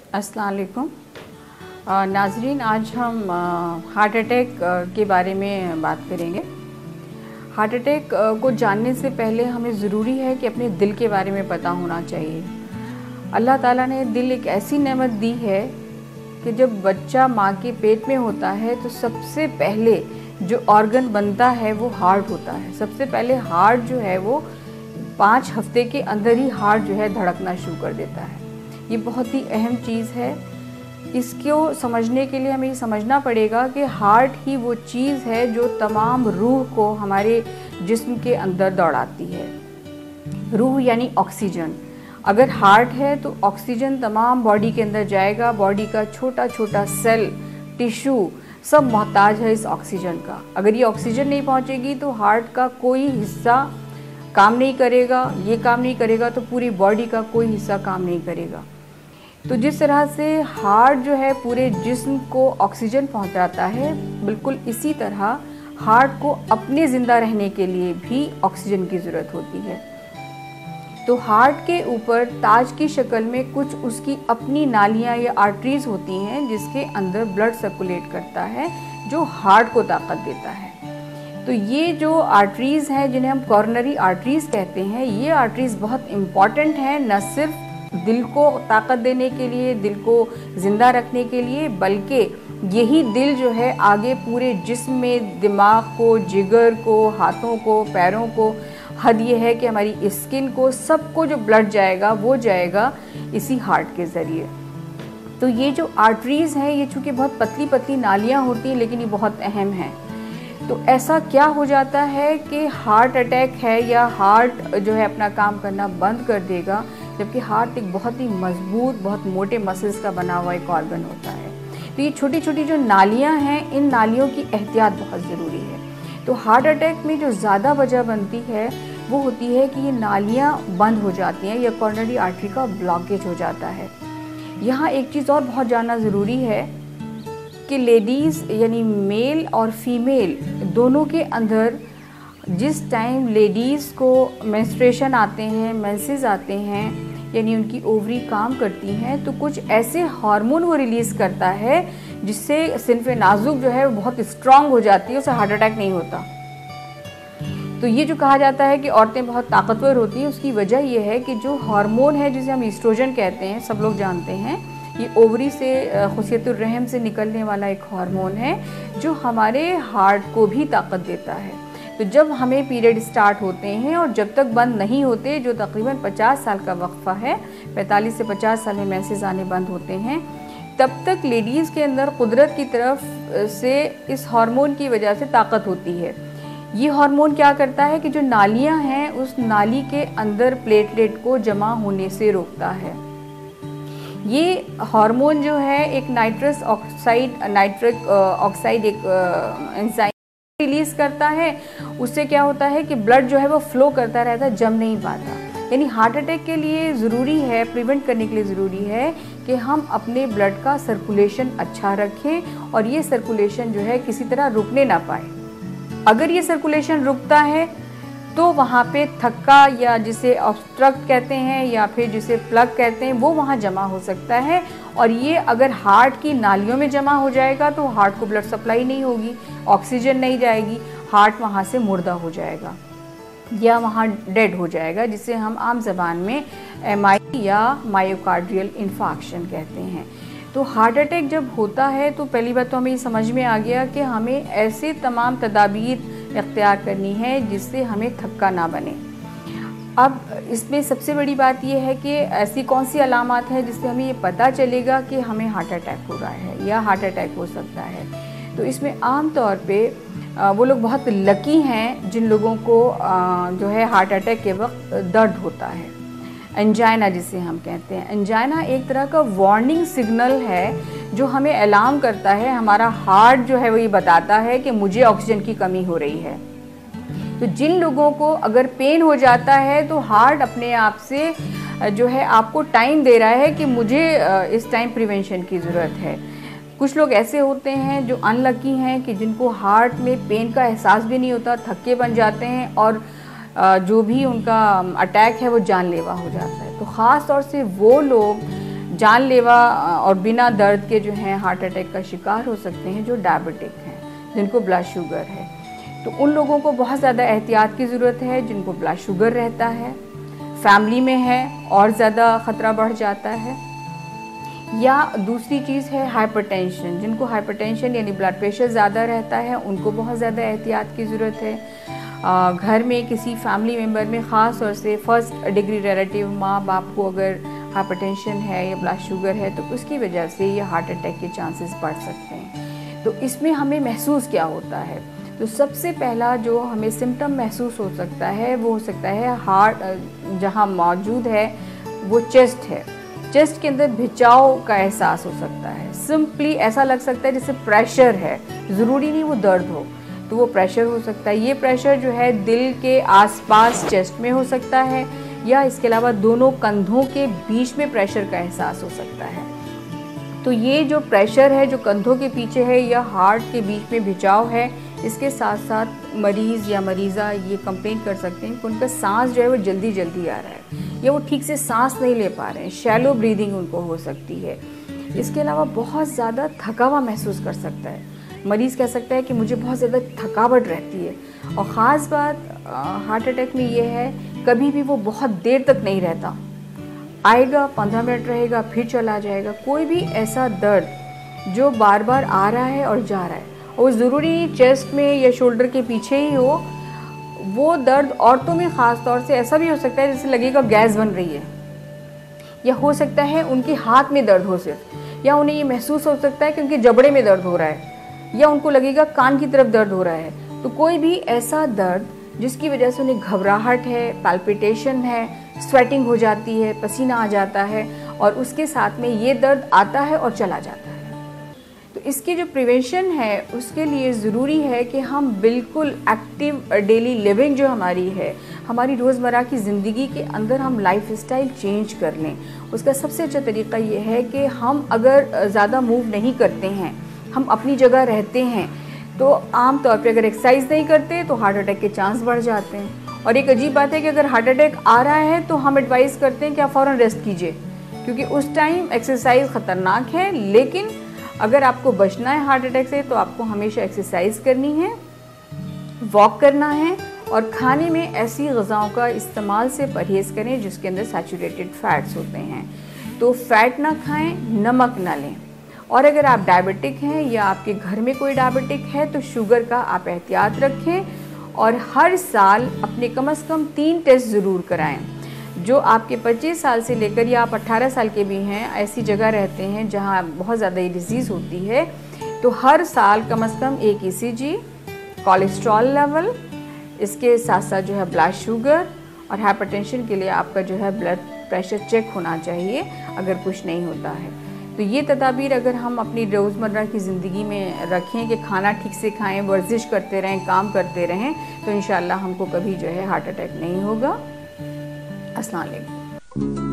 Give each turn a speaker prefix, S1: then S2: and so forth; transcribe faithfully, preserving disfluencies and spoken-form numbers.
S1: अस्सलाम वालेकुम नाज़रीन, आज हम हार्ट अटैक के बारे में बात करेंगे। हार्ट अटैक को जानने से पहले हमें ज़रूरी है कि अपने दिल के बारे में पता होना चाहिए। अल्लाह ताला ने दिल एक ऐसी नेमत दी है कि जब बच्चा माँ के पेट में होता है तो सबसे पहले जो ऑर्गन बनता है वो हार्ट होता है। सबसे पहले हार्ट जो है वो पाँच हफ्ते के अंदर ही हार्ट जो है धड़कना शुरू कर देता है। ये बहुत ही अहम चीज़ है। इसको समझने के लिए हमें ये समझना पड़ेगा कि हार्ट ही वो चीज़ है जो तमाम रूह को हमारे जिस्म के अंदर दौड़ाती है। रूह यानी ऑक्सीजन। अगर हार्ट है तो ऑक्सीजन तमाम बॉडी के अंदर जाएगा। बॉडी का छोटा छोटा सेल, टिश्यू सब मोहताज है इस ऑक्सीजन का। अगर ये ऑक्सीजन नहीं पहुंचेगी तो हार्ट का कोई हिस्सा काम नहीं करेगा। ये काम नहीं करेगा तो पूरी बॉडी का कोई हिस्सा काम नहीं करेगा। तो जिस तरह से हार्ट जो है पूरे जिस्म को ऑक्सीजन पहुंचाता है, बिल्कुल इसी तरह हार्ट को अपने ज़िंदा रहने के लिए भी ऑक्सीजन की ज़रूरत होती है। तो हार्ट के ऊपर ताज की शक्ल में कुछ उसकी अपनी नालियाँ या आर्टरीज़ होती हैं जिसके अंदर ब्लड सर्कुलेट करता है, जो हार्ट को ताकत देता है। तो ये जो आर्टरीज़ हैं जिन्हें हम कॉर्नरी आर्टरीज़ कहते हैं, ये आर्टरीज़ बहुत इम्पॉर्टेंट हैं, न सिर्फ दिल को ताकत देने के लिए, दिल को ज़िंदा रखने के लिए, बल्कि यही दिल जो है आगे पूरे जिस्म में दिमाग को, जिगर को, हाथों को, पैरों को, हद ये है कि हमारी स्किन को, सबको जो ब्लड जाएगा वो जाएगा इसी हार्ट के ज़रिए। तो ये जो आर्टरीज़ हैं ये चूँकि बहुत पतली पतली नालियाँ होती हैं, लेकिन ये बहुत अहम हैं। तो ऐसा क्या हो जाता है कि हार्ट अटैक है या हार्ट जो है अपना काम करना बंद कर देगा, जबकि हार्ट एक बहुत ही मजबूत, बहुत मोटे मसल्स का बना हुआ एक ऑर्गन होता है। तो ये छोटी छोटी जो नालियाँ हैं, इन नालियों की एहतियात बहुत ज़रूरी है। तो हार्ट अटैक में जो ज़्यादा वजह बनती है वो होती है कि ये नालियाँ बंद हो जाती हैं या कॉर्नरी आर्टरी का ब्लॉकेज हो जाता है। यहाँ एक चीज़ और बहुत जानना ज़रूरी है कि लेडीज़ यानी मेल और फीमेल दोनों के अंदर जिस टाइम लेडीज़ को मेंस्ट्रुएशन आते हैं, मेंसेस आते हैं, यानी उनकी ओवरी काम करती हैं, तो कुछ ऐसे हार्मोन वो रिलीज़ करता है जिससे सिनफ़े नाजुक जो है वो बहुत स्ट्रांग हो जाती है, उसे हार्ट अटैक नहीं होता। तो ये जो कहा जाता है कि औरतें बहुत ताकतवर होती हैं, उसकी वजह ये है कि जो हार्मोन है जिसे हम ईस्ट्रोजन कहते हैं, सब लोग जानते हैं, ये ओवरी से खुसियतुर रहम से निकलने वाला एक हार्मोन है जो हमारे हार्ट को भी ताकत देता है। तो जब हमें पीरियड स्टार्ट होते हैं और जब तक बंद नहीं होते, जो तकरीबन पचास साल का वक्फा है, पैंतालीस से पचास साल में मेंसेस आने बंद होते हैं, तब तक लेडीज़ के अंदर कुदरत की तरफ से इस हार्मोन की वजह से ताकत होती है। ये हार्मोन क्या करता है कि जो नालियाँ हैं उस नाली के अंदर प्लेटलेट को जमा होने से रोकता है। ये हार्मोन जो है एक नाइट्रस ऑक्साइड नाइट्रिक ऑक्साइड एक एंजाइम रिलीज़ करता है। उससे क्या होता है कि ब्लड जो है वो फ्लो करता रहता है, जम नहीं पाता। यानी हार्ट अटैक के लिए ज़रूरी है, प्रिवेंट करने के लिए ज़रूरी है कि हम अपने ब्लड का सर्कुलेशन अच्छा रखें और ये सर्कुलेशन जो है किसी तरह रुकने ना पाए। अगर ये सर्कुलेशन रुकता है तो वहाँ पे थक्का या जिसे ऑब्स्ट्रक्ट कहते हैं या फिर जिसे प्लग कहते हैं वो वहाँ जमा हो सकता है, और ये अगर हार्ट की नालियों में जमा हो जाएगा तो हार्ट को ब्लड सप्लाई नहीं होगी, ऑक्सीजन नहीं जाएगी, हार्ट वहाँ से मुर्दा हो जाएगा या वहाँ डेड हो जाएगा, जिसे हम आम ज़बान में एम आई या मायोकार्डियल इन्फार्क्शन कहते हैं। तो हार्ट अटैक जब होता है तो पहली बात तो हमें ये समझ में आ गया कि हमें ऐसे तमाम तदाबीर इख्तियार करनी है जिससे हमें थक्का ना बने। अब इसमें सबसे बड़ी बात यह है कि ऐसी कौन सी अलामात हैं जिससे हमें ये पता चलेगा कि हमें हार्ट अटैक हो रहा है या हार्ट अटैक हो सकता है। तो इसमें आम तौर पे वो लोग बहुत लकी हैं जिन लोगों को जो है हार्ट अटैक के वक्त दर्द होता है, एंजाइना जिसे हम कहते हैं। एंजाइना एक तरह का वार्निंग सिग्नल है जो हमें अलार्म करता है, हमारा हार्ट जो है वो ये बताता है कि मुझे ऑक्सीजन की कमी हो रही है। तो जिन लोगों को अगर पेन हो जाता है तो हार्ट अपने आप से जो है आपको टाइम दे रहा है कि मुझे इस टाइम प्रिवेंशन की ज़रूरत है। कुछ लोग ऐसे होते हैं जो अनलकी हैं कि जिनको हार्ट में पेन का एहसास भी नहीं होता, थक्के बन जाते हैं और जो भी उनका अटैक है वो जानलेवा हो जाता है। तो ख़ास तौर से वो लोग जानलेवा और बिना दर्द के जो हैं हार्ट अटैक का शिकार हो सकते हैं जो डायबिटिक हैं, जिनको ब्लड शुगर है। तो उन लोगों को बहुत ज़्यादा एहतियात की ज़रूरत है जिनको ब्लड शुगर रहता है, फैमिली में है और ज़्यादा ख़तरा बढ़ जाता है। या दूसरी चीज़ है हाइपरटेंशन, जिनको हाइपरटेंशन यानी ब्लड प्रेशर ज़्यादा रहता है उनको बहुत ज़्यादा एहतियात की ज़रूरत है। आ, घर में किसी फैमिली मेम्बर में ख़ास तौर से फर्स्ट डिग्री रिलेटिव माँ बाप को अगर हाइपरटेंशन है या ब्लड शुगर है तो उसकी वजह से ये हार्ट अटैक के चांसेस बढ़ सकते हैं। तो इसमें हमें महसूस क्या होता है? तो सबसे पहला जो हमें सिम्टम महसूस हो सकता है वो हो सकता है हार्ट जहाँ मौजूद है वो चेस्ट है, चेस्ट के अंदर भिचाव का एहसास हो सकता है। सिंपली ऐसा लग सकता है जैसे प्रेशर है, ज़रूरी नहीं वो दर्द हो, तो वो प्रेशर हो सकता है। ये प्रेशर जो है दिल के आसपास चेस्ट में हो सकता है या इसके अलावा दोनों कंधों के बीच में प्रेशर का एहसास हो सकता है। तो ये जो प्रेशर है जो कंधों के पीछे है या हार्ट के बीच में भिचाव है, इसके साथ साथ मरीज़ या मरीज़ा ये कंप्लेन कर सकते हैं कि उनका सांस जो है वो जल्दी जल्दी आ रहा है या वो ठीक से सांस नहीं ले पा रहे हैं, शैलो ब्रीदिंग उनको हो सकती है। इसके अलावा बहुत ज़्यादा थका हुआ महसूस कर सकता है, मरीज़ कह सकता है कि मुझे बहुत ज़्यादा थकावट रहती है। और ख़ास बात हार्ट अटैक में ये है कभी भी वो बहुत देर तक नहीं रहता, आएगा पंद्रह मिनट रहेगा फिर चला जाएगा। कोई भी ऐसा दर्द जो बार बार आ रहा है और जा रहा है, और ज़रूरी चेस्ट में या शोल्डर के पीछे ही हो, वो दर्द औरतों में ख़ास तौर से ऐसा भी हो सकता है जैसे लगेगा गैस बन रही है, या हो सकता है उनके हाथ में दर्द हो सिर्फ, या उन्हें ये महसूस हो सकता है कि उनके जबड़े में दर्द हो रहा है, या उनको लगेगा कान की तरफ दर्द हो रहा है। तो कोई भी ऐसा दर्द जिसकी वजह से उन्हें घबराहट है, पैल्पिटेशन है, स्वेटिंग हो जाती है, पसीना आ जाता है और उसके साथ में ये दर्द आता है और चला जाता है। तो इसकी जो प्रिवेंशन है उसके लिए ज़रूरी है कि हम बिल्कुल एक्टिव डेली लिविंग जो हमारी है, हमारी रोज़मर्रा की ज़िंदगी के अंदर हम लाइफ स्टाइल चेंज कर लें। उसका सबसे अच्छा तरीका ये है कि हम अगर ज़्यादा मूव नहीं करते हैं, हम अपनी जगह रहते हैं, तो आम तौर पे अगर एक्सरसाइज नहीं करते तो हार्ट अटैक के चांस बढ़ जाते हैं। और एक अजीब बात है कि अगर हार्ट अटैक आ रहा है तो हम एडवाइस करते हैं कि आप फ़ौरन रेस्ट कीजिए, क्योंकि उस टाइम एक्सरसाइज ख़तरनाक है। लेकिन अगर आपको बचना है हार्ट अटैक से तो आपको हमेशा एक्सरसाइज करनी है, वॉक करना है और खाने में ऐसी ग़िज़ाओं का इस्तेमाल से परहेज़ करें जिसके अंदर सैचुरेटेड फैट्स होते हैं। तो फैट ना खाएं, नमक ना लें। और अगर आप डायबिटिक हैं या आपके घर में कोई डायबिटिक है तो शुगर का आप एहतियात रखें और हर साल अपने कम से कम तीन टेस्ट ज़रूर कराएं। जो आपके पच्चीस साल से लेकर या आप अट्ठारह साल के भी हैं, ऐसी जगह रहते हैं जहां बहुत ज़्यादा ये डिजीज़ होती है, तो हर साल कम से कम एक ई सी जी, कोलेस्ट्रॉल लेवल, इसके साथ साथ जो है ब्लड शुगर और हाइपरटेंशन के लिए आपका जो है ब्लड प्रेशर चेक होना चाहिए अगर कुछ नहीं होता है। तो ये तदाबीर अगर हम अपनी रोज़मर्रा की ज़िंदगी में रखें कि खाना ठीक से खाएं, वर्जिश करते रहें, काम करते रहें, तो इंशाअल्लाह हमको कभी जो है हार्ट अटैक नहीं होगा। अस्सलाम वालेकुम।